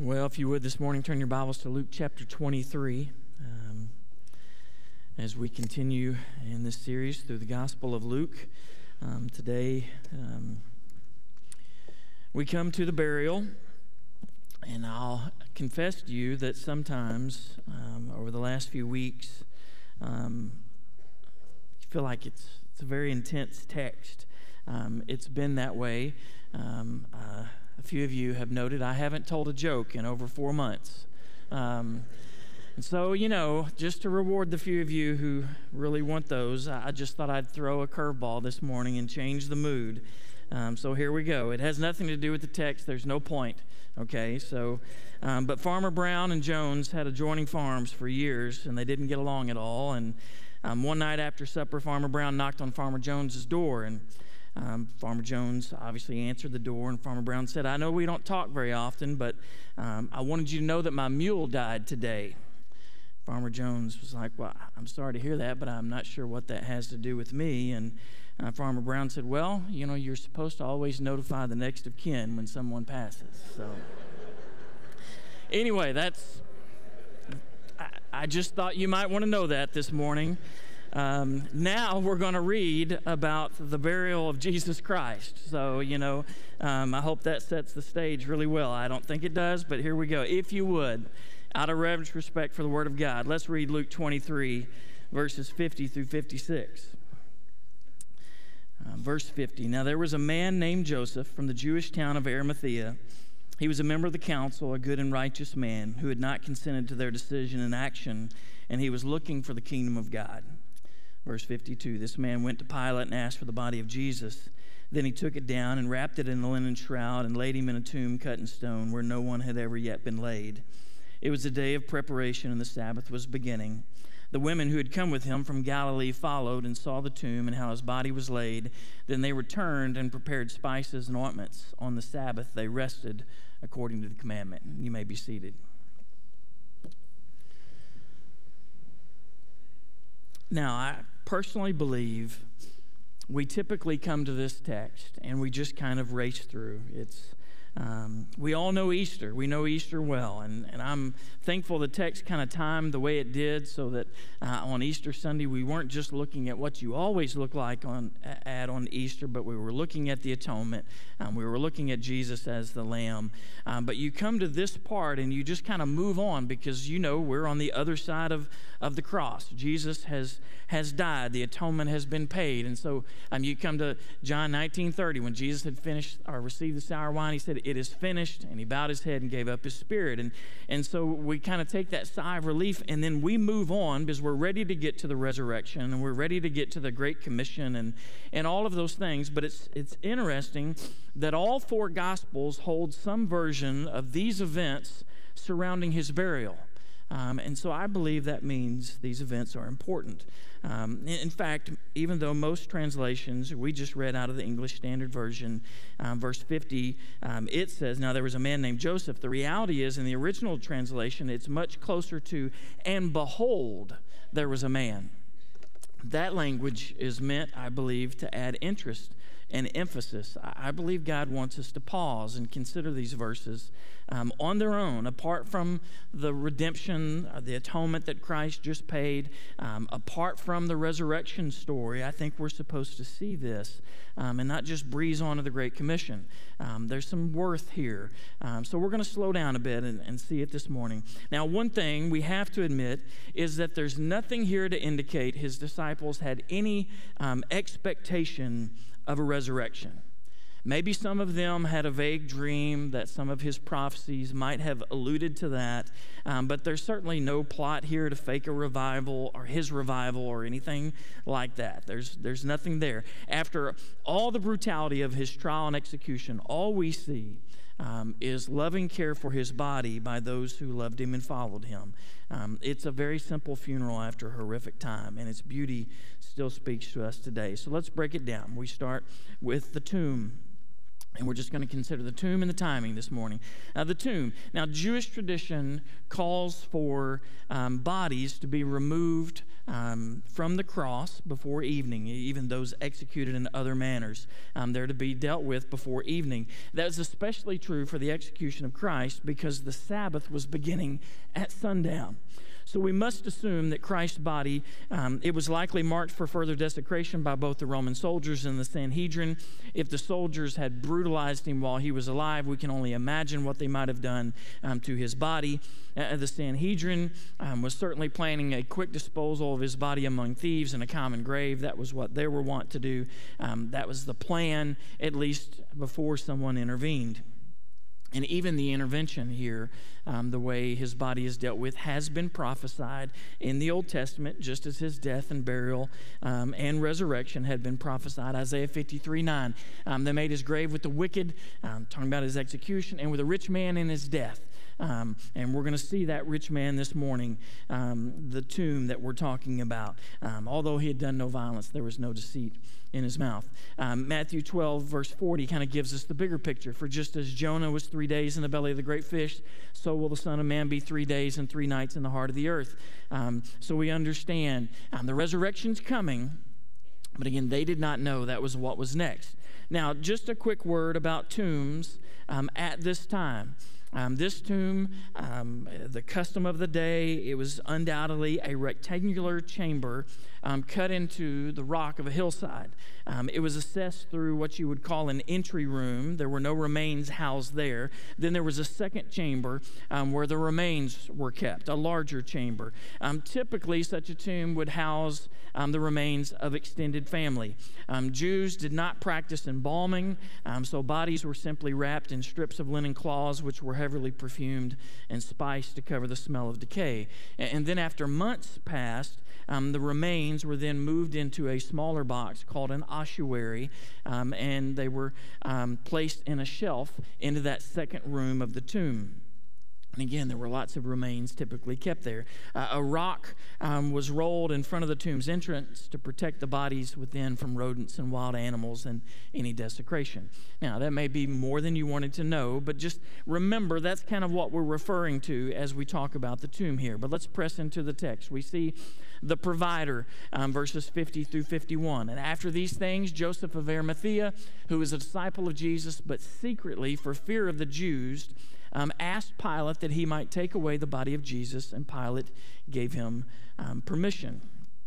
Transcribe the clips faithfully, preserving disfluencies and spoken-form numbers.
Well, if you would this morning, turn your Bibles to Luke chapter twenty-three um, as we continue in this series through the Gospel of Luke. Um, today, um, we come to the burial, and I'll confess to you that sometimes um, over the last few weeks, um, I feel like it's, it's a very intense text. Um, it's been that way. Um, uh, A few of you have noted I haven't told a joke in over four months. Um, and so, you know, just to reward the few of you who really want those, I just thought I'd throw a curveball this morning and change the mood. Um, so here we go. It has nothing to do with the text. There's no point, okay? So, um, but Farmer Brown and Jones had adjoining farms for years, and they didn't get along at all. And um, one night after supper, Farmer Brown knocked on Farmer Jones's door, and Um, Farmer Jones obviously answered the door, and Farmer Brown said, "I know we don't talk very often, but um, I wanted you to know that my mule died today." Farmer Jones was like, "Well, I'm sorry to hear that, but I'm not sure what that has to do with me." And uh, Farmer Brown said, "Well, you know, you're supposed to always notify the next of kin when someone passes." So anyway, that's, I, I just thought you might want to know that this morning. Um, now we're going to read about the burial of Jesus Christ. So, you know, um, I hope that sets the stage really well. I don't think it does, but here we go. If you would, out of reverence respect for the Word of God, let's read Luke twenty-three, verses fifty through fifty-six. Uh, verse fifty, "Now there was a man named Joseph from the Jewish town of Arimathea. He was a member of the council, a good and righteous man, who had not consented to their decision and action, and he was looking for the kingdom of God." Verse fifty-two, "This man went to Pilate and asked for the body of Jesus. Then he took it down and wrapped it in a linen shroud and laid him in a tomb cut in stone where no one had ever yet been laid. It was the day of preparation and the Sabbath was beginning. The women who had come with him from Galilee followed and saw the tomb and how his body was laid. Then they returned and prepared spices and ointments. On the Sabbath they rested according to the commandment." You may be seated. Now, I personally believe we typically come to this text and we just kind of race through. It's um, we all know Easter. We know Easter well, and, and I'm thankful the text kind of timed the way it did so that uh, on Easter Sunday we weren't just looking at what you always look like on at on Easter, but we were looking at the atonement. Um, we were looking at Jesus as the Lamb. Um, but you come to this part and you just kind of move on because you know we're on the other side of, of the cross. Jesus has has died. The atonement has been paid. And so um, you come to John nineteen thirty when Jesus had finished or received the sour wine. He said, "It is finished," and he bowed his head and gave up his spirit. And, and so we kind of take that sigh of relief, and then we move on because we're ready to get to the resurrection, and we're ready to get to the Great Commission and, and all of those things. But it's it's interesting that all four Gospels hold some version of these events surrounding his burial. Um, and so I believe that means these events are important. Um, in, in fact, even though most translations, we just read out of the English Standard Version, um, verse fifty, um, it says, "Now there was a man named Joseph." The reality is, in the original translation, it's much closer to, "And behold, there was a man." That language is meant, I believe, to add interest and emphasis. I believe God wants us to pause and consider these verses um, on their own, apart from the redemption, uh, the atonement that Christ just paid, um, apart from the resurrection story. I think we're supposed to see this um, and not just breeze on to the Great Commission. Um, there's some worth here. Um, so we're going to slow down a bit and, and see it this morning. Now, one thing we have to admit is that there's nothing here to indicate his disciples had any um, expectation of a resurrection. Maybe some of them had a vague dream that some of his prophecies might have alluded to that, um, but there's certainly no plot here to fake a revival or his revival or anything like that. There's, there's nothing there. After all the brutality of his trial and execution, all we see um, is loving care for his body by those who loved him and followed him. Um, it's a very simple funeral after a horrific time, and its beauty still speaks to us today. So let's break it down. We start with the tomb. And we're just going to consider the tomb and the timing this morning. Uh, the tomb. Now, Jewish tradition calls for um, bodies to be removed um, from the cross before evening, even those executed in other manners. Um, they're to be dealt with before evening. That is especially true for the execution of Christ because the Sabbath was beginning at sundown. So we must assume that Christ's body, um, it was likely marked for further desecration by both the Roman soldiers and the Sanhedrin. If the soldiers had brutalized him while he was alive, we can only imagine what they might have done um, to his body. Uh, the Sanhedrin um, was certainly planning a quick disposal of his body among thieves in a common grave. That was what they were wont to do. Um, that was the plan, at least before someone intervened. And even the intervention here, um, the way his body is dealt with, has been prophesied in the Old Testament, just as his death and burial um, and resurrection had been prophesied. Isaiah fifty-three nine. Um, they made his grave with the wicked, um, talking about his execution, and with a rich man in his death. Um, and we're going to see that rich man this morning, um, the tomb that we're talking about. Um, although he had done no violence, there was no deceit in his mouth. Um, Matthew twelve, verse forty kind of gives us the bigger picture. For just as Jonah was three days in the belly of the great fish, so will the Son of Man be three days and three nights in the heart of the earth. Um, so we understand um, the resurrection's coming, but again, they did not know that was what was next. Now, just a quick word about tombs um, at this time. Um, this tomb, um, the custom of the day, it was undoubtedly a rectangular chamber um, cut into the rock of a hillside. Um, it was assessed through what you would call an entry room. There were no remains housed there. Then there was a second chamber um, where the remains were kept, a larger chamber. Um, typically, such a tomb would house um, the remains of extended family. Um, Jews did not practice embalming, um, so bodies were simply wrapped in strips of linen cloths, which were heavily perfumed and spiced to cover the smell of decay. And, and then after months passed, um, the remains were then moved into a smaller box called an ossuary, um, and they were um, placed in a shelf into that second room of the tomb. And again, there were lots of remains typically kept there. Uh, a rock um, was rolled in front of the tomb's entrance to protect the bodies within from rodents and wild animals and any desecration. Now, that may be more than you wanted to know, but just remember that's kind of what we're referring to as we talk about the tomb here. But let's press into the text. We see the provider, um, verses fifty through fifty-one. And after these things, Joseph of Arimathea, who was a disciple of Jesus, but secretly for fear of the Jews, Um, asked Pilate that he might take away the body of Jesus, and Pilate gave him um, permission.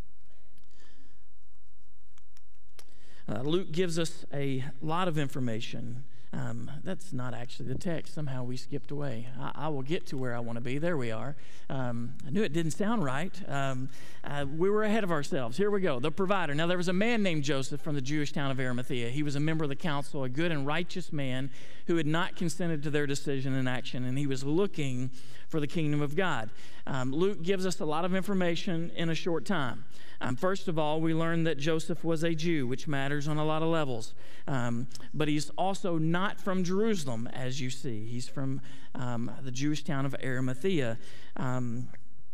Uh, Luke gives us a lot of information. Um, that's not actually the text. Somehow we skipped away. I, I will get to where I want to be. There we are. Um, I knew it didn't sound right. Um, uh, we were ahead of ourselves. Here we go. The provider. Now, there was a man named Joseph from the Jewish town of Arimathea. He was a member of the council, a good and righteous man who had not consented to their decision and action, and he was looking for the kingdom of God. Um, Luke gives us a lot of information in a short time. Um, first of all, we learn that Joseph was a Jew, which matters on a lot of levels. Um, but he's also not from Jerusalem, as you see. He's from um, the Jewish town of Arimathea. Um,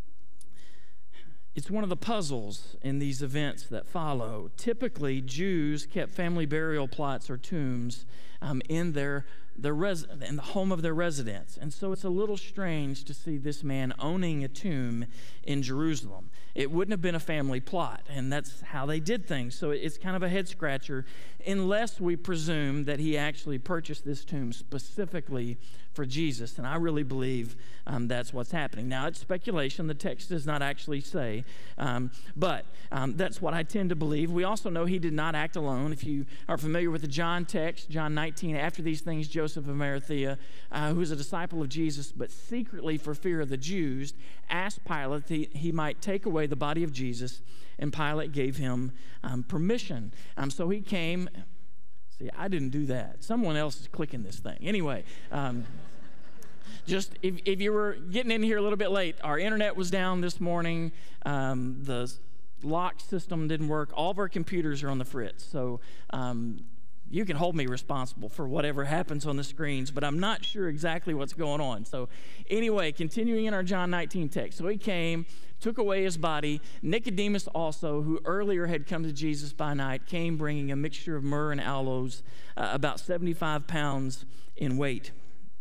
It's one of the puzzles in these events that follow. Typically, Jews kept family burial plots or tombs um, in their their res- in the home of their residence, and so it's a little strange to see this man owning a tomb in Jerusalem. It wouldn't have been a family plot, and that's how they did things. So it's kind of a head scratcher, unless we presume that he actually purchased this tomb specifically for Jesus, and I really believe um, that's what's happening. Now, it's speculation. The text does not actually say, um, but um, that's what I tend to believe. We also know he did not act alone. If you are familiar with the John text, John nineteen, after these things, Joseph of Arimathea, uh, who was a disciple of Jesus, but secretly for fear of the Jews, asked Pilate that he, he might take away the body of Jesus, and Pilate gave him um, permission. Um, so he came. See, I didn't do that. Someone else is clicking this thing. Anyway, um, just if, if you were getting in here a little bit late, our internet was down this morning. Um, the lock system didn't work. All of our computers are on the fritz. So um, you can hold me responsible for whatever happens on the screens, but I'm not sure exactly what's going on. So anyway, continuing in our John nineteen text. So he came, took away his body. Nicodemus also, who earlier had come to Jesus by night, came bringing a mixture of myrrh and aloes, uh, about seventy-five pounds in weight.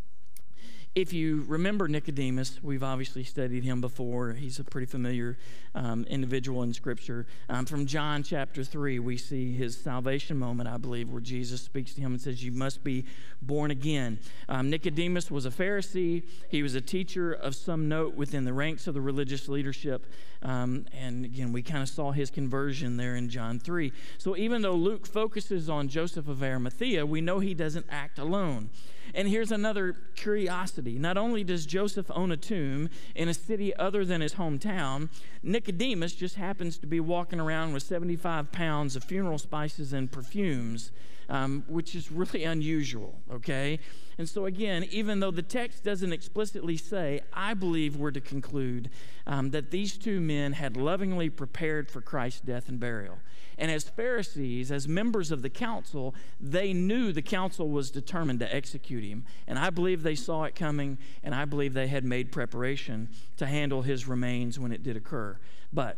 If you remember Nicodemus, we've obviously studied him before. He's a pretty familiar um, individual in Scripture. Um, from John chapter three, we see his salvation moment, I believe, where Jesus speaks to him and says, you must be born again. Um, Nicodemus was a Pharisee. He was a teacher of some note within the ranks of the religious leadership. Um, and again, we kind of saw his conversion there in John three. So even though Luke focuses on Joseph of Arimathea, we know he doesn't act alone. And here's another curiosity. Not only does Joseph own a tomb in a city other than his hometown, Nicodemus just happens to be walking around with seventy-five pounds of funeral spices and perfumes, um, which is really unusual, okay? And so again, even though the text doesn't explicitly say, I believe we're to conclude um, that these two men had lovingly prepared for Christ's death and burial. And as Pharisees, as members of the council, they knew the council was determined to execute him. And I believe they saw it coming, and I believe they had made preparation to handle his remains when it did occur. But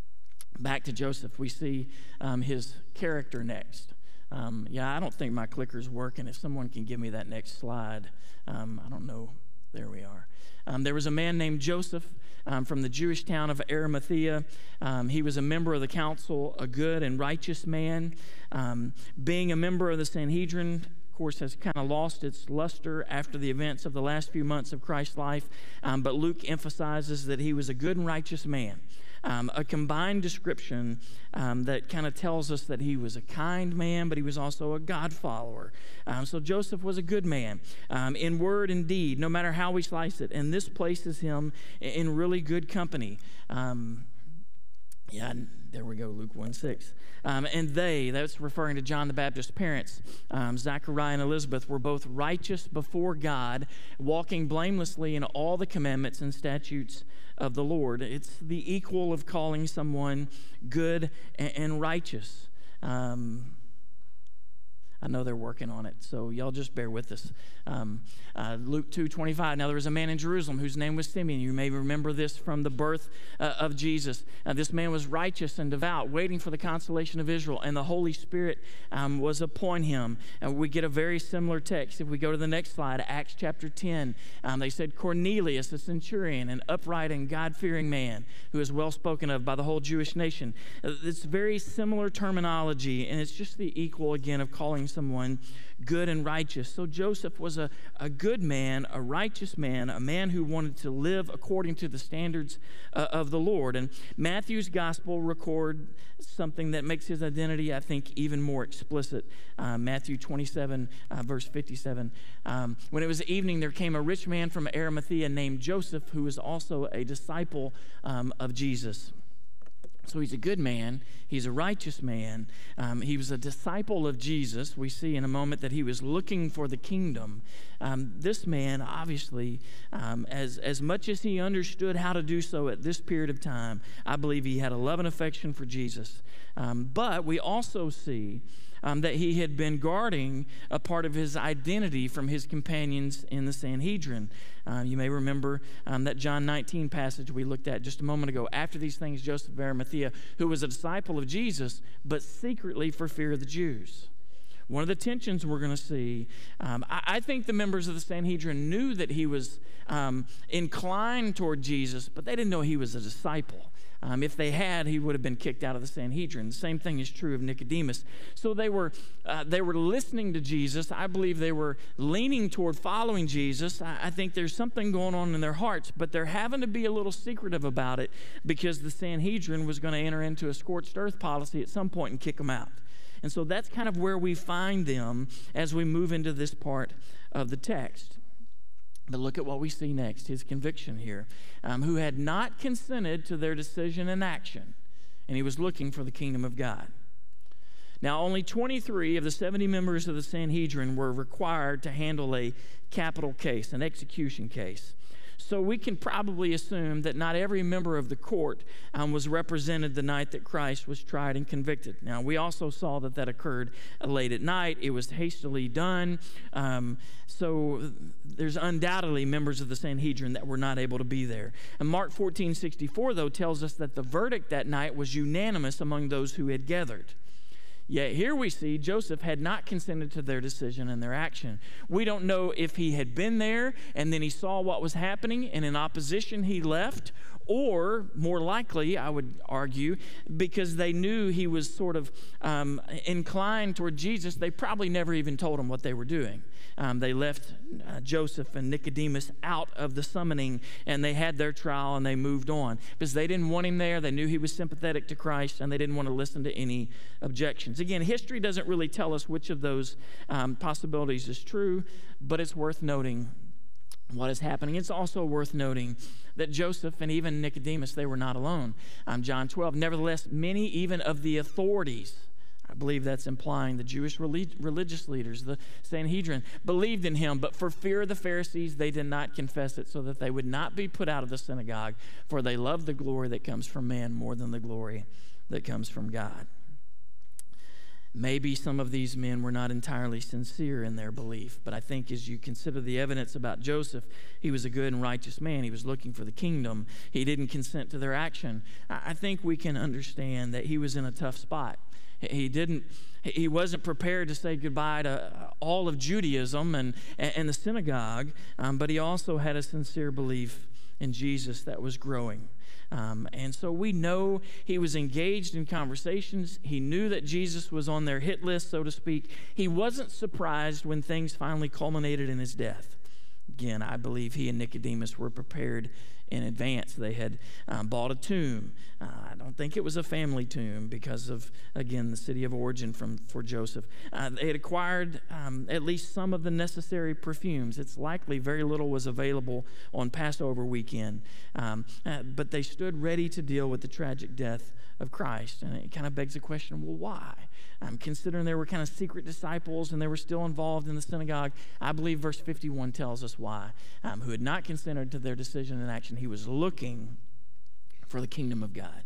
back to Joseph, we see um, his character next. Um, yeah, I don't think my clicker's working. If someone can give me that next slide, um, I don't know. There we are. Um, there was a man named Joseph um, from the Jewish town of Arimathea. Um, he was a member of the council, a good and righteous man. Um, being a member of the Sanhedrin, of course, has kind of lost its luster after the events of the last few months of Christ's life. Um, but Luke emphasizes that he was a good and righteous man. Um, a combined description um, that kind of tells us that he was a kind man, but he was also a God follower. Um, so Joseph was a good man um, in word and deed, no matter how we slice it. And this places him in really good company. Um, yeah, there we go, Luke one six. Um, and they, that's referring to John the Baptist's parents, um, Zachariah and Elizabeth, were both righteous before God, walking blamelessly in all the commandments and statutes of the Lord. It's the equal of calling someone good and, and righteous. Um, I know they're working on it, so y'all just bear with us. Um, uh, Luke two twenty-five. Now there was a man in Jerusalem whose name was Simeon. You may remember this from the birth uh, of Jesus. Uh, this man was righteous and devout, waiting for the consolation of Israel, and the Holy Spirit um, was upon him. And we get a very similar text. If we go to the next slide, Acts chapter ten, um, they said Cornelius, a centurion, an upright and God-fearing man who is well spoken of by the whole Jewish nation. Uh, it's very similar terminology, and it's just the equal, again, of calling someone good and righteous. So Joseph was a, a good man, a righteous man, a man who wanted to live according to the standards uh, of the Lord. And Matthew's gospel record something that makes his identity, I think, even more explicit. Uh, Matthew twenty-seven, uh, verse fifty-seven. Um, when it was evening, there came a rich man from Arimathea named Joseph, who was also a disciple um, of Jesus. So he's a good man. He's a righteous man. Um, he was a disciple of Jesus. We see in a moment that he was looking for the kingdom. Um, this man, obviously, um, as, as much as he understood how to do so at this period of time, I believe he had a love and affection for Jesus. Um, but we also see Um, that he had been guarding a part of his identity from his companions in the Sanhedrin. Uh, you may remember um, that John nineteen passage we looked at just a moment ago. After these things, Joseph of Arimathea, who was a disciple of Jesus, but secretly for fear of the Jews. One of the tensions we're going to see, um, I, I think the members of the Sanhedrin knew that he was um, inclined toward Jesus, but they didn't know he was a disciple. Um, if they had, he would have been kicked out of the Sanhedrin. The same thing is true of Nicodemus. So they were uh, they were listening to Jesus. I believe they were leaning toward following Jesus. I, I think there's something going on in their hearts, but they're having to be a little secretive about it because the Sanhedrin was going to enter into a scorched earth policy at some point and kick them out. And so that's kind of where we find them as we move into this part of the text. But look at what we see next, his conviction here, um, who had not consented to their decision and action, and he was looking for the kingdom of God. Now, only twenty-three of the seventy members of the Sanhedrin were required to handle a capital case, an execution case. So we can probably assume that not every member of the court um, was represented the night that Christ was tried and convicted. Now, we also saw that that occurred late at night. It was hastily done. Um, so there's undoubtedly members of the Sanhedrin that were not able to be there. And Mark fourteen sixty-four, though, tells us that the verdict that night was unanimous among those who had gathered. Yet here we see Joseph had not consented to their decision and their action. We don't know if he had been there and then he saw what was happening and in opposition he left, or more likely, I would argue, because they knew he was sort of um, inclined toward Jesus, they probably never even told him what they were doing. Um, they left uh, Joseph and Nicodemus out of the summoning, and they had their trial and they moved on because they didn't want him there. They knew he was sympathetic to Christ, and they didn't want to listen to any objections. Again, history doesn't really tell us which of those um, possibilities is true, but it's worth noting what is happening. It's also worth noting that Joseph and even Nicodemus, they were not alone. Um, John twelve, nevertheless, many even of the authorities, I believe that's implying the Jewish relig- religious leaders, the Sanhedrin, believed in him, but for fear of the Pharisees, they did not confess it so that they would not be put out of the synagogue, for they loved the glory that comes from man more than the glory that comes from God. Maybe some of these men were not entirely sincere in their belief, but I think as you consider the evidence about Joseph, he was a good and righteous man. He was looking for the kingdom. He didn't consent to their action. I think we can understand that he was in a tough spot. He didn't. He wasn't prepared to say goodbye to all of Judaism and, and the synagogue, um, but he also had a sincere belief in Jesus that was growing. Um, and so we know he was engaged in conversations. He knew that Jesus was on their hit list, so to speak. He wasn't surprised when things finally culminated in his death. Again, I believe he and Nicodemus were prepared in advance. They had um, bought a tomb. Uh, I don't think it was a family tomb because of, again, the city of origin from for Joseph. Uh, they had acquired um, at least some of the necessary perfumes. It's likely very little was available on Passover weekend. Um, uh, but they stood ready to deal with the tragic death of Christ. And it kind of begs the question, well, why? Um, considering they were kind of secret disciples and they were still involved in the synagogue, I believe verse fifty-one tells us why. Um, who had not consented to their decision and action. He was looking for the kingdom of God.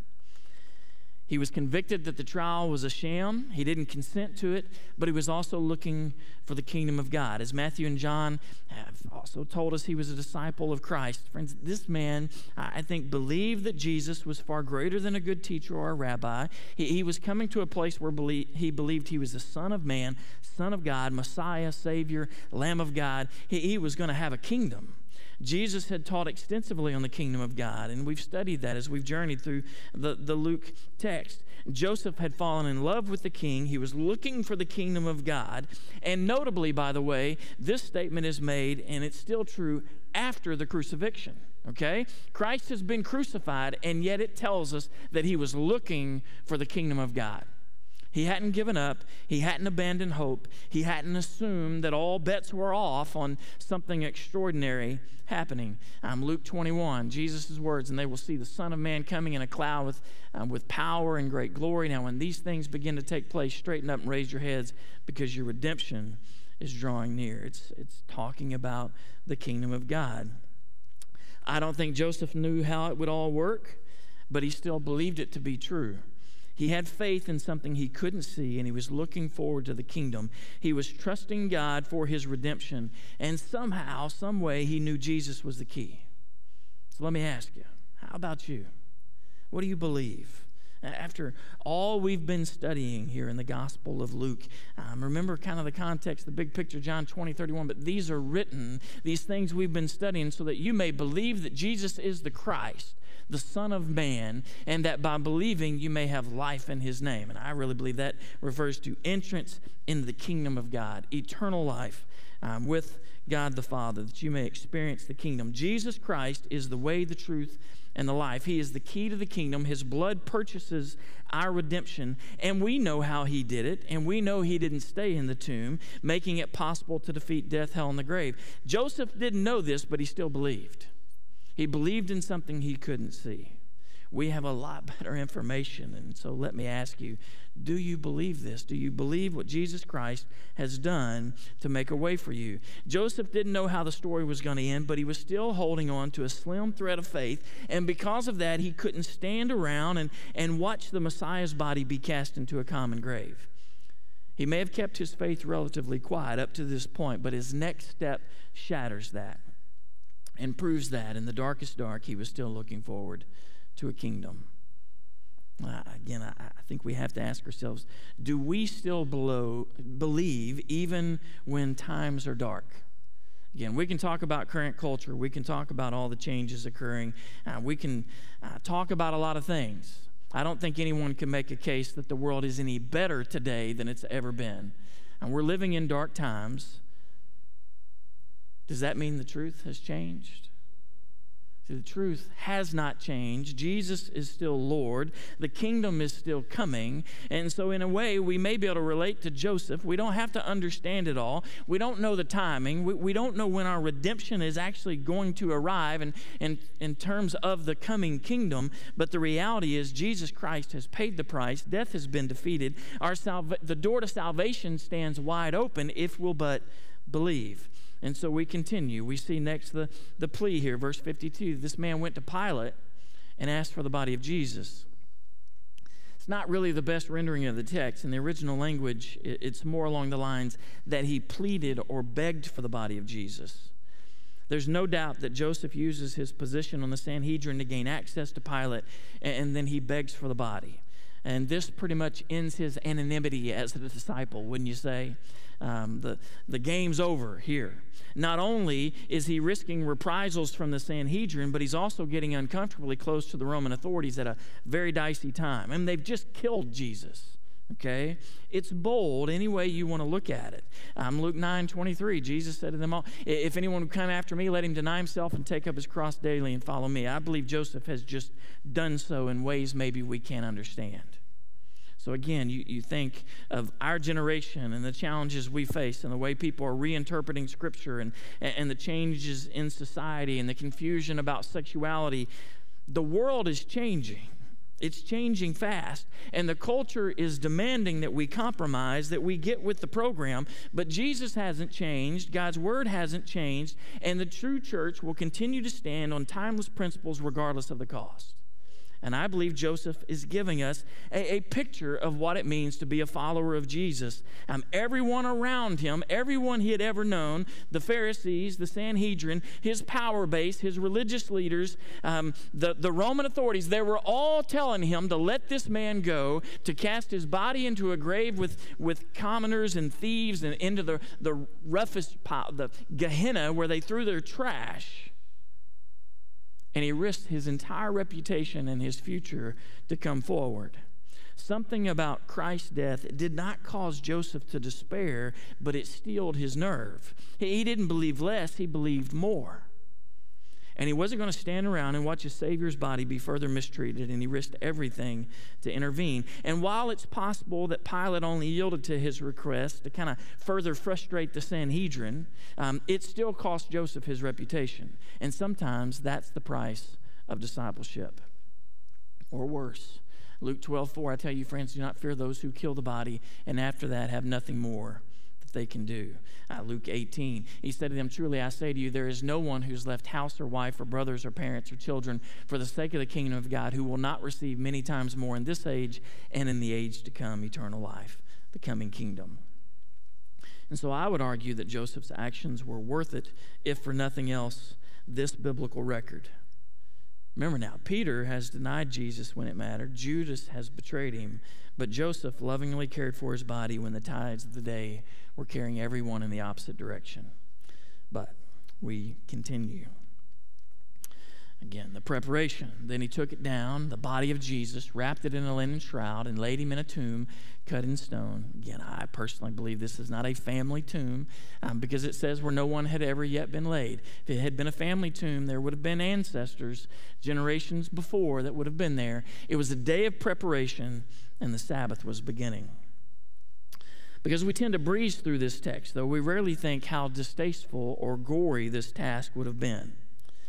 He was convicted that the trial was a sham. He didn't consent to it, but he was also looking for the kingdom of God. As Matthew and John have also told us, he was a disciple of Christ. Friends, this man, I think, believed that Jesus was far greater than a good teacher or a rabbi. He, he was coming to a place where belie- he believed he was the Son of Man, Son of God, Messiah, Savior, Lamb of God. He, he was going to have a kingdom. Jesus had taught extensively on the kingdom of God, and we've studied that as we've journeyed through the, the Luke text. Joseph had fallen in love with the king. He was looking for the kingdom of God. And notably, by the way, this statement is made, and it's still true, after the crucifixion. Okay? Christ has been crucified, and yet it tells us that he was looking for the kingdom of God. He hadn't given up. He hadn't abandoned hope. He hadn't assumed that all bets were off on something extraordinary happening. Um, Luke twenty-one, Jesus' words, and they will see the Son of Man coming in a cloud with, um, with power and great glory. Now, when these things begin to take place, straighten up and raise your heads because your redemption is drawing near. It's, it's talking about the kingdom of God. I don't think Joseph knew how it would all work, but he still believed it to be true. He had faith in something he couldn't see, and he was looking forward to the kingdom. He was trusting God for his redemption, and somehow, some way, he knew Jesus was the key. So let me ask you, how about you? What do you believe? After all we've been studying here in the Gospel of Luke, um, remember kind of the context, the big picture, John twenty, thirty-one, but these are written, these things we've been studying, so that you may believe that Jesus is the Christ, the Son of Man, and that by believing you may have life in his name. And I really believe that refers to entrance into the kingdom of God, eternal life um, with God the Father, that you may experience the kingdom. Jesus Christ is the way, the truth, and the life. He is the key to the kingdom. His blood purchases our redemption, and we know how he did it, and we know he didn't stay in the tomb, making it possible to defeat death, hell, and the grave. Joseph didn't know this, but he still believed. He believed in something he couldn't see. We have a lot better information. And so let me ask you, do you believe this? Do you believe what Jesus Christ has done to make a way for you? Joseph didn't know how the story was going to end, but he was still holding on to a slim thread of faith. And because of that, he couldn't stand around and, and watch the Messiah's body be cast into a common grave. He may have kept his faith relatively quiet up to this point, but his next step shatters that and proves that in the darkest dark, he was still looking forward to a kingdom. Uh, again, I, I think we have to ask ourselves, do we still below, believe even when times are dark? Again, we can talk about current culture. We can talk about all the changes occurring. Uh, we can uh, talk about a lot of things. I don't think anyone can make a case that the world is any better today than it's ever been. And we're living in dark times. Does that mean the truth has changed? The truth has not changed. Jesus is still Lord. The kingdom is still coming. And so in a way, we may be able to relate to Joseph. We don't have to understand it all. We don't know the timing. We, we don't know when our redemption is actually going to arrive in, in, in terms of the coming kingdom. But the reality is Jesus Christ has paid the price. Death has been defeated. Our salva- the door to salvation stands wide open if we'll but believe. And so we continue. We see next the, the plea here, verse fifty-two. This man went to Pilate and asked for the body of Jesus. It's not really the best rendering of the text. In the original language, it's more along the lines that he pleaded or begged for the body of Jesus. There's no doubt that Joseph uses his position on the Sanhedrin to gain access to Pilate, and then he begs for the body. And this pretty much ends his anonymity as a disciple, wouldn't you say? Um, the, the game's over here. Not only is he risking reprisals from the Sanhedrin, but he's also getting uncomfortably close to the Roman authorities at a very dicey time. I mean, they've just killed Jesus, okay? It's bold any way you want to look at it. Um, Luke nine twenty-three, Jesus said to them all, if anyone would come after me, let him deny himself and take up his cross daily and follow me. I believe Joseph has just done so in ways maybe we can't understand. So again, you, you think of our generation and the challenges we face and the way people are reinterpreting Scripture and, and the changes in society and the confusion about sexuality. The world is changing. It's changing fast. And the culture is demanding that we compromise, that we get with the program. But Jesus hasn't changed. God's Word hasn't changed. And the true church will continue to stand on timeless principles regardless of the cost. And I believe Joseph is giving us a, a picture of what it means to be a follower of Jesus. Um, everyone around him, everyone he had ever known, the Pharisees, the Sanhedrin, his power base, his religious leaders, um, the, the Roman authorities, they were all telling him to let this man go, to cast his body into a grave with, with commoners and thieves and into the, the roughest pile, the Gehenna where they threw their trash. And he risked his entire reputation and his future to come forward. Something about Christ's death did not cause Joseph to despair, but it steeled his nerve. He didn't believe less, he believed more. And he wasn't going to stand around and watch his Savior's body be further mistreated, and he risked everything to intervene. And while it's possible that Pilate only yielded to his request to kind of further frustrate the Sanhedrin, um, it still cost Joseph his reputation. And sometimes that's the price of discipleship. Or worse. Luke twelve four, I tell you, friends, do not fear those who kill the body, and after that have nothing more that they can do. Uh, Luke eighteen, he said to them, truly I say to you, there is no one who's left house or wife or brothers or parents or children for the sake of the kingdom of God who will not receive many times more in this age and in the age to come eternal life, the coming kingdom. And so I would argue that Joseph's actions were worth it, if for nothing else, this biblical record. Remember now, Peter has denied Jesus when it mattered. Judas has betrayed him. But Joseph lovingly cared for his body when the tides of the day were carrying everyone in the opposite direction. But we continue. Again, the preparation. Then he took it down, the body of Jesus, wrapped it in a linen shroud, and laid him in a tomb cut in stone. Again, I personally believe this is not a family tomb um, because it says where no one had ever yet been laid. If it had been a family tomb, there would have been ancestors generations before that would have been there. It was a day of preparation, and the Sabbath was beginning. Because we tend to breeze through this text, though we rarely think how distasteful or gory this task would have been.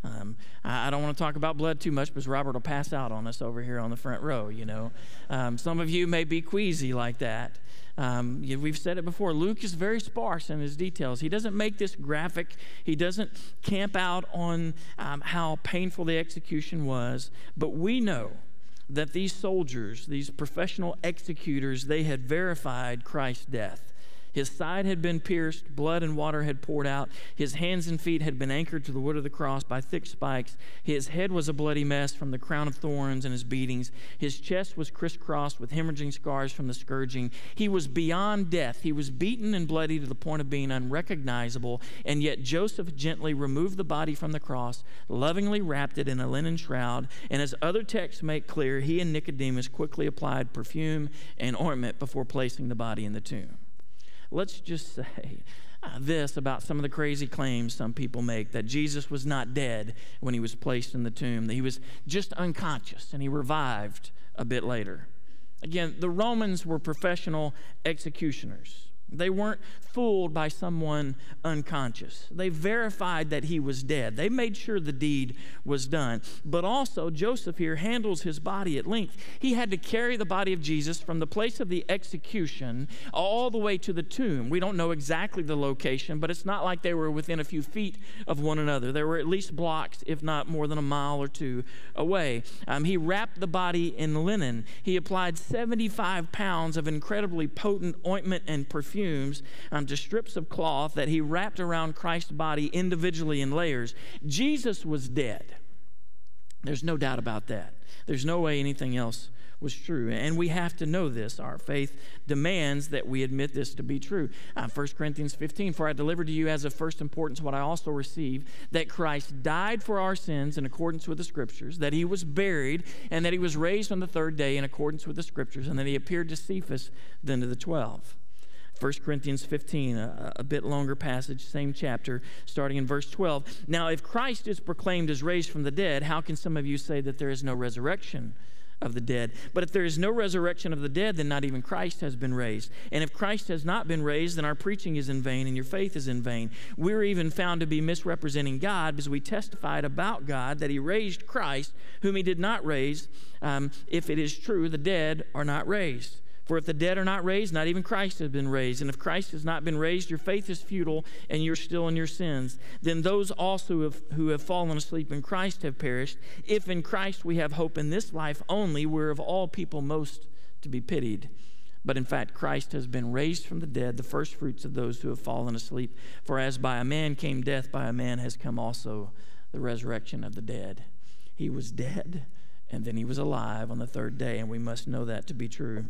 Um, I, I don't want to talk about blood too much because Robert will pass out on us over here on the front row, you know. Um, some of you may be queasy like that. Um, you, we've said it before. Luke is very sparse in his details. He doesn't make this graphic. He doesn't camp out on um, how painful the execution was. But we know that these soldiers, these professional executors, they had verified Christ's death. His side had been pierced, blood and water had poured out. His hands and feet had been anchored to the wood of the cross by thick spikes. His head was a bloody mess from the crown of thorns and his beatings. His chest was crisscrossed with hemorrhaging scars from the scourging. He was beyond death. He was beaten and bloody to the point of being unrecognizable, and yet Joseph gently removed the body from the cross, lovingly wrapped it in a linen shroud, and as other texts make clear, he and Nicodemus quickly applied perfume and ointment before placing the body in the tomb. Let's just say uh, this about some of the crazy claims some people make, that Jesus was not dead when he was placed in the tomb, that he was just unconscious and he revived a bit later. Again, the Romans were professional executioners. They weren't fooled by someone unconscious. They verified that he was dead. They made sure the deed was done. But also, Joseph here handles his body at length. He had to carry the body of Jesus from the place of the execution all the way to the tomb. We don't know exactly the location, but it's not like they were within a few feet of one another. They were at least blocks, if not more than a mile or two away. Um, he wrapped the body in linen. He applied seventy-five pounds of incredibly potent ointment and perfume Um, to strips of cloth that he wrapped around Christ's body individually in layers. Jesus was dead. There's no doubt about that. There's no way anything else was true. And we have to know this. Our faith demands that we admit this to be true. Uh, First Corinthians fifteen, for I delivered to you as of first importance what I also received, that Christ died for our sins in accordance with the Scriptures, that he was buried, and that he was raised on the third day in accordance with the Scriptures, and that he appeared to Cephas, then to the twelve. First Corinthians fifteen, a, a bit longer passage, same chapter, starting in verse twelve. Now, if Christ is proclaimed as raised from the dead, how can some of you say that there is no resurrection of the dead? But if there is no resurrection of the dead, then not even Christ has been raised. And if Christ has not been raised, then our preaching is in vain and your faith is in vain. We're even found to be misrepresenting God because we testified about God that he raised Christ, whom he did not raise, um, if it is true the dead are not raised. For if the dead are not raised, not even Christ has been raised. And if Christ has not been raised, your faith is futile and you're still in your sins. Then those also who have, who have fallen asleep in Christ have perished. If in Christ we have hope in this life only, we're of all people most to be pitied. But in fact, Christ has been raised from the dead, the first fruits of those who have fallen asleep. For as by a man came death, by a man has come also the resurrection of the dead. He was dead, and then he was alive on the third day, and we must know that to be true.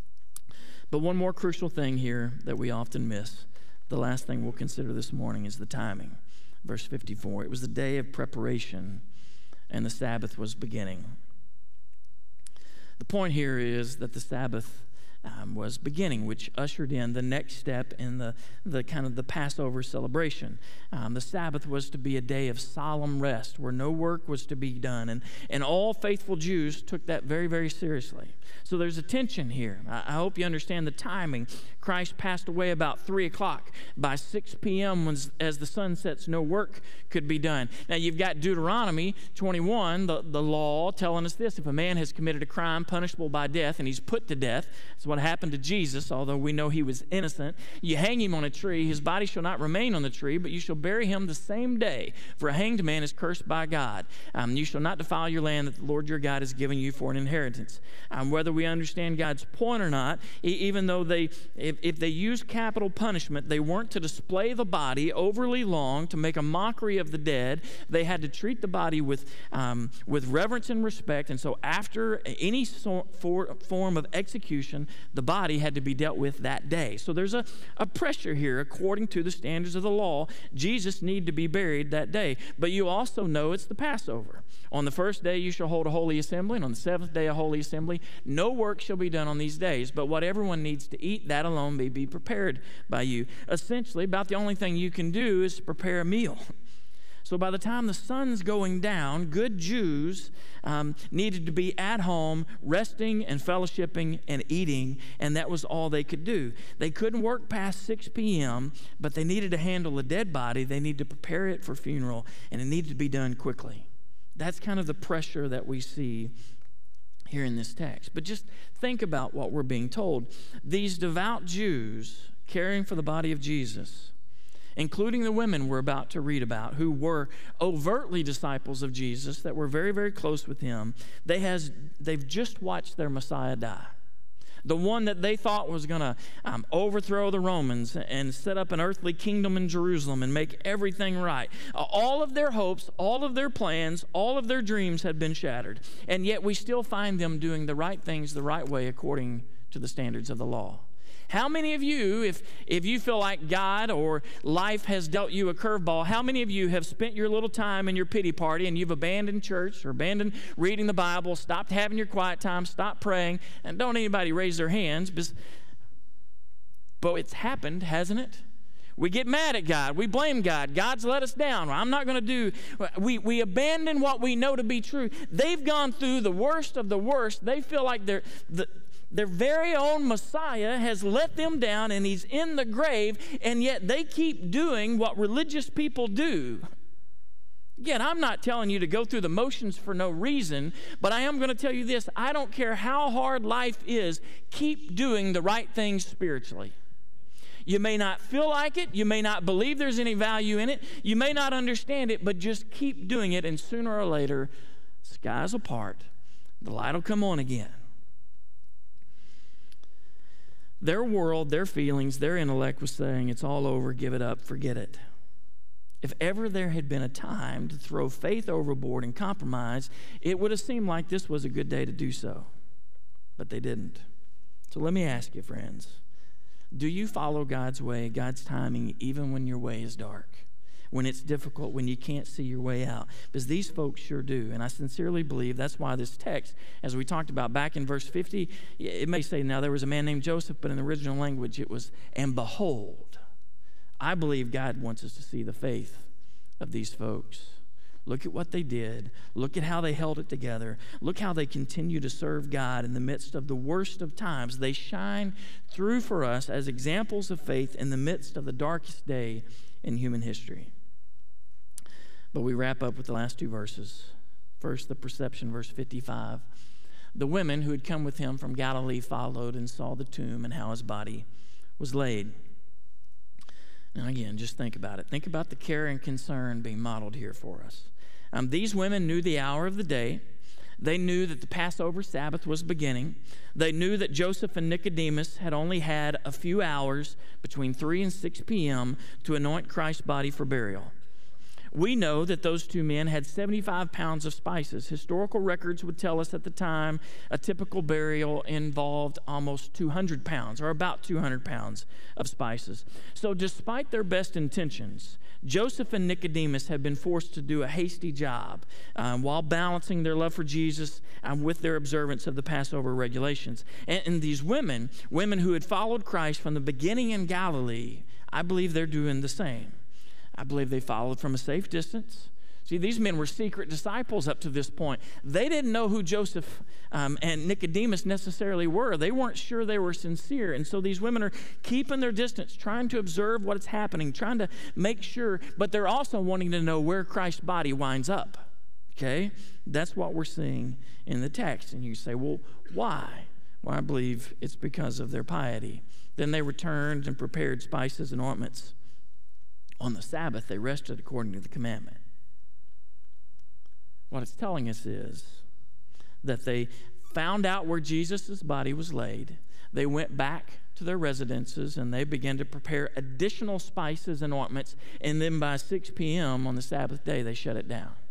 But one more crucial thing here that we often miss, the last thing we'll consider this morning, is the timing. Verse fifty-four, it was the day of preparation, and the Sabbath was beginning. The point here is that the Sabbath um, was beginning, which ushered in the next step in the, the kind of the Passover celebration. Um, the Sabbath was to be a day of solemn rest where no work was to be done, and, and all faithful Jews took that very, very seriously. So there's a tension here. I, I hope you understand the timing. Christ passed away about three o'clock. By six p.m., when, as the sun sets, no work could be done. Now, you've got Deuteronomy twenty-one, the, the law, telling us this. If a man has committed a crime punishable by death and he's put to death, that's what happened to Jesus, although we know he was innocent. You hang him on a tree. His body shall not remain on the tree, but you shall bury him the same day. For a hanged man is cursed by God. Um, you shall not defile your land that the Lord your God has given you for an inheritance. Um, whether we understand God's point or not, e- even though they, if, if they used capital punishment, they weren't to display the body overly long to make a mockery of the dead. They had to treat the body with, um, with reverence and respect. And so after any so, for, form of execution, the body had to be dealt with that day. So there's a, a pressure here according to the standards of the law. Jesus needed to be buried that day. But you also know it's the Passover. On the first day you shall hold a holy assembly, and on the seventh day a holy assembly. No work shall be done on these days, but what everyone needs to eat, that alone may be prepared by you. Essentially, about the only thing you can do is prepare a meal. So by the time the sun's going down, good Jews um, needed to be at home, resting and fellowshipping and eating, and that was all they could do. They couldn't work past six p.m., but they needed to handle a dead body. They needed to prepare it for funeral, and it needed to be done quickly. That's kind of the pressure that we see here in this text. But just think about what we're being told. These devout Jews caring for the body of Jesus, including the women we're about to read about, who were overtly disciples of Jesus, that were very, very close with him, they has, they've just watched their Messiah die. The one that they thought was going to um, overthrow the Romans and set up an earthly kingdom in Jerusalem and make everything right. Uh, all of their hopes, all of their plans, all of their dreams had been shattered. And yet we still find them doing the right things the right way according to the standards of the law. How many of you, if, if you feel like God or life has dealt you a curveball, how many of you have spent your little time in your pity party and you've abandoned church or abandoned reading the Bible, stopped having your quiet time, stopped praying, and don't anybody raise their hands, but, but it's happened, hasn't it? We get mad at God. We blame God. God's let us down. I'm not going to do... We, we abandon what we know to be true. They've gone through the worst of the worst. They feel like they're... The, Their very own Messiah has let them down and he's in the grave, and yet they keep doing what religious people do. Again, I'm not telling you to go through the motions for no reason, but I am going to tell you this. I don't care how hard life is, keep doing the right things spiritually. You may not feel like it. You may not believe there's any value in it. You may not understand it, but just keep doing it, and sooner or later, skies will part. The light will come on again. Their world, their feelings, their intellect was saying, it's all over, give it up, forget it. If ever there had been a time to throw faith overboard and compromise, it would have seemed like this was a good day to do so. But they didn't. So let me ask you, friends, do you follow God's way, God's timing, even when your way is dark? When it's difficult, when you can't see your way out? Because these folks sure do. And I sincerely believe that's why this text, as we talked about back in verse fifty, it may say, now there was a man named Joseph, but in the original language it was, and behold. I believe God wants us to see the faith of these folks. Look at what they did. Look at how they held it together. Look how they continue to serve God in the midst of the worst of times. They shine through for us as examples of faith in the midst of the darkest day in human history. But we wrap up with the last two verses. First, the perception, verse fifty-five. The women who had come with him from Galilee followed and saw the tomb and how his body was laid. Now again, just think about it. Think about the care and concern being modeled here for us. Um, these women knew the hour of the day. They knew that the Passover Sabbath was beginning. They knew that Joseph and Nicodemus had only had a few hours between three and six p.m. to anoint Christ's body for burial. We know that those two men had seventy-five pounds of spices. Historical records would tell us at the time a typical burial involved almost two hundred pounds, or about two hundred pounds of spices. So despite their best intentions, Joseph and Nicodemus have been forced to do a hasty job um, while balancing their love for Jesus um, with their observance of the Passover regulations. And, and these women, women who had followed Christ from the beginning in Galilee, I believe they're doing the same. I believe they followed from a safe distance. See, these men were secret disciples up to this point. They didn't know who Joseph um, and Nicodemus necessarily were. They weren't sure they were sincere. And so these women are keeping their distance, trying to observe what's happening, trying to make sure, but they're also wanting to know where Christ's body winds up. Okay? That's what we're seeing in the text. And you say, well, why? Well, I believe it's because of their piety. Then they returned and prepared spices and ointments. On the Sabbath, they rested according to the commandment. What it's telling us is that they found out where Jesus' body was laid. They went back to their residences and they began to prepare additional spices and ointments. And then by six p.m. on the Sabbath day, they shut it down.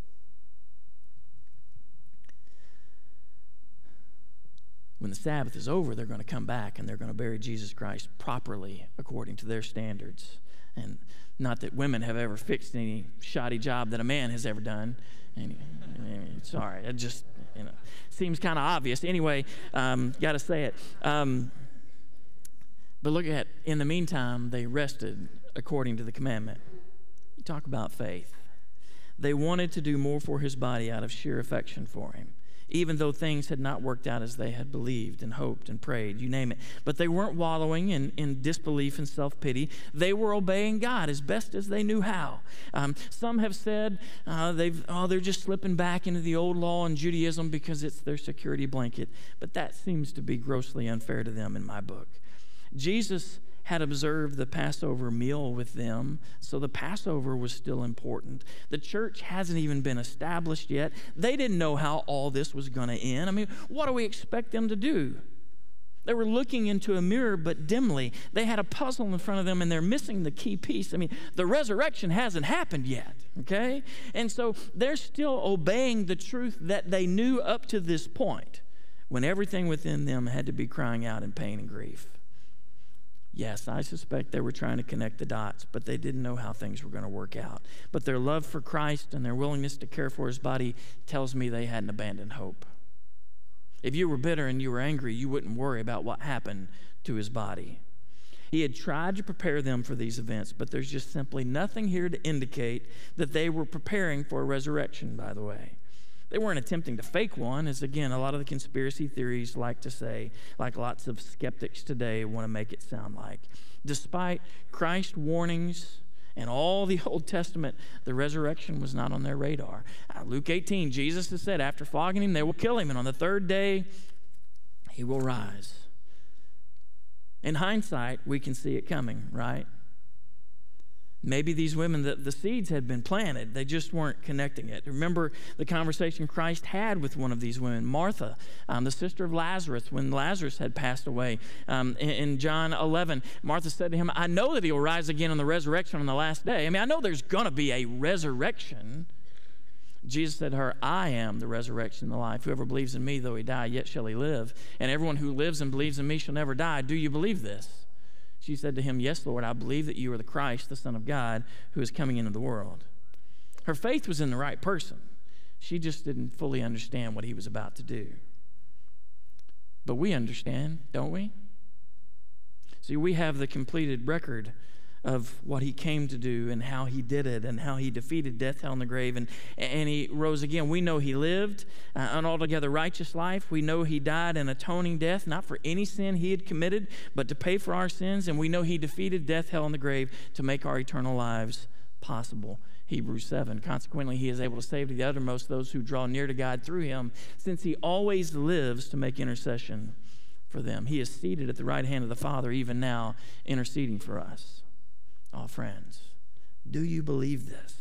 When the Sabbath is over, they're going to come back and they're going to bury Jesus Christ properly according to their standards. And not that women have ever fixed any shoddy job that a man has ever done. And, sorry, it just you know seems kind of obvious. Anyway, um, got to say it. Um, but look at, in the meantime, they rested according to the commandment. You talk about faith. They wanted to do more for his body out of sheer affection for him, even though things had not worked out as they had believed and hoped and prayed, you name it. But they weren't wallowing in, in disbelief and self-pity. They were obeying God as best as they knew how. Um, some have said uh, they've oh, they're just slipping back into the old law and Judaism because it's their security blanket. But that seems to be grossly unfair to them in my book. Jesus had observed the Passover meal with them, so the Passover was still important. The church hasn't even been established yet. They didn't know how all this was going to end. I mean, what do we expect them to do? They were looking into a mirror, but dimly. They had a puzzle in front of them, and they're missing the key piece. I mean, the resurrection hasn't happened yet, okay? And so they're still obeying the truth that they knew up to this point, when everything within them had to be crying out in pain and grief. Yes, I suspect they were trying to connect the dots, but they didn't know how things were going to work out. But their love for Christ and their willingness to care for his body tells me they hadn't abandoned hope. If you were bitter and you were angry, you wouldn't worry about what happened to his body. He had tried to prepare them for these events, but there's just simply nothing here to indicate that they were preparing for a resurrection, by the way. They weren't attempting to fake one, as again, a lot of the conspiracy theories like to say, like lots of skeptics today want to make it sound like. Despite Christ's warnings and all the Old Testament, the resurrection was not on their radar. Uh, Luke eighteen, Jesus has said, after flogging him, they will kill him, and on the third day, he will rise. In hindsight, we can see it coming, right? Maybe these women, the, the seeds had been planted. They just weren't connecting it. Remember the conversation Christ had with one of these women, Martha, um, the sister of Lazarus, when Lazarus had passed away. Um, in, in John eleven, Martha said to him, I know that he'll rise again on the resurrection on the last day. I mean, I know there's going to be a resurrection. Jesus said to her, I am the resurrection and the life. Whoever believes in me, though he die, yet shall he live. And everyone who lives and believes in me shall never die. Do you believe this? She said to him, yes, Lord, I believe that you are the Christ, the Son of God, who is coming into the world. Her faith was in the right person. She just didn't fully understand what he was about to do. But we understand, don't we? See, we have the completed record of what he came to do and how he did it and how he defeated death, hell, and the grave, and, and he rose again. We know he lived uh, an altogether righteous life. We know he died an atoning death, not for any sin he had committed, but to pay for our sins. And we know he defeated death, hell, and the grave to make our eternal lives possible. Hebrews seven. Consequently, he is able to save to the uttermost those who draw near to God through him, since he always lives to make intercession for them. He is seated at the right hand of the Father, even now, interceding for us. Oh, friends, do you believe this?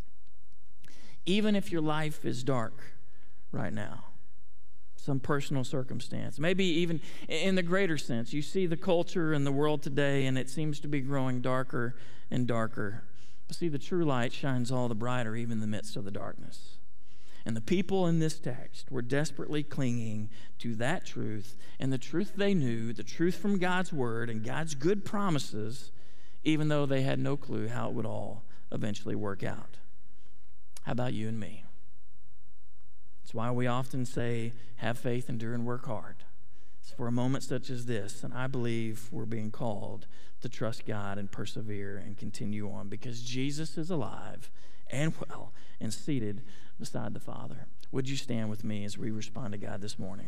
Even if your life is dark right now, some personal circumstance, maybe even in the greater sense, you see the culture and the world today, and it seems to be growing darker and darker. But see, the true light shines all the brighter, even in the midst of the darkness. And the people in this text were desperately clinging to that truth, and the truth they knew, the truth from God's word and God's good promises, even though they had no clue how it would all eventually work out. How about you and me? It's why we often say, have faith, endure, and work hard. It's for a moment such as this, and I believe we're being called to trust God and persevere and continue on, because Jesus is alive and well and seated beside the Father. Would you stand with me as we respond to God this morning?